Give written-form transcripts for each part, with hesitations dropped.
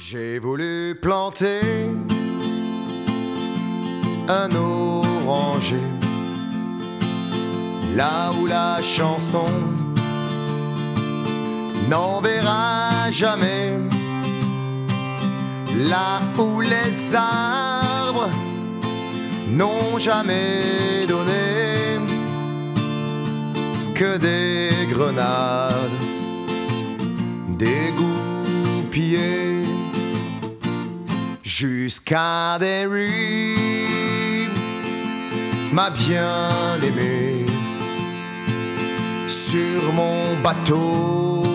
J'ai voulu planter un oranger là où la chanson n'enverra jamais, là où les arbres n'ont jamais donné que des grenades dégoupillées jusqu'à des rues, ma bien-aimée. Sur mon bateau,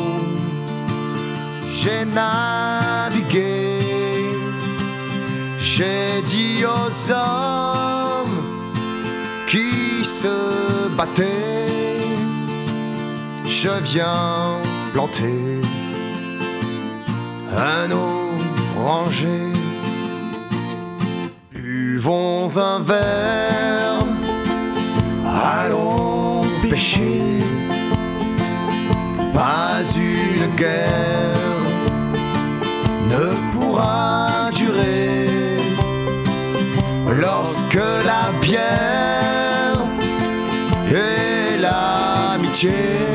j'ai navigué, j'ai dit aux hommes qui se battaient, je viens planter un oranger. Buvons un verre, allons pêcher. Pas une guerre ne pourra durer lorsque la bière et l'amitié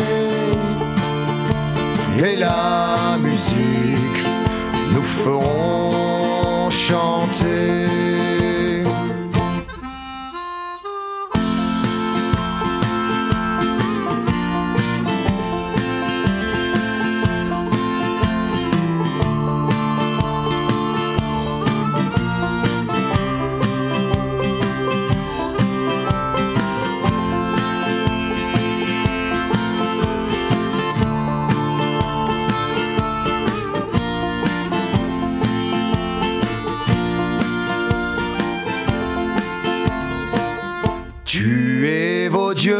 et la musique nous feront chanter. Tuez vos dieux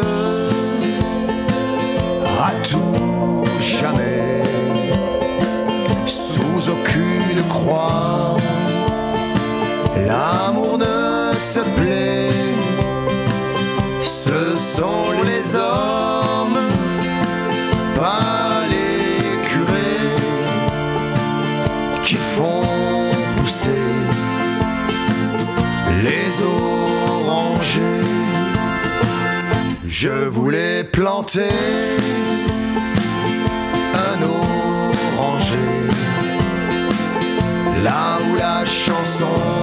à tout jamais, sous aucune croix. L'amour ne se plaît, ce sont les hommes, pas les curés, qui font pousser les orangers. Je voulais planter un oranger là où la chanson